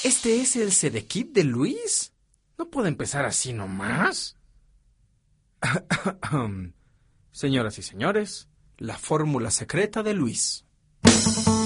¿Este es el Sedekit de Luis? ¿No puede empezar así nomás? Señoras y señores, la fórmula secreta de Luis.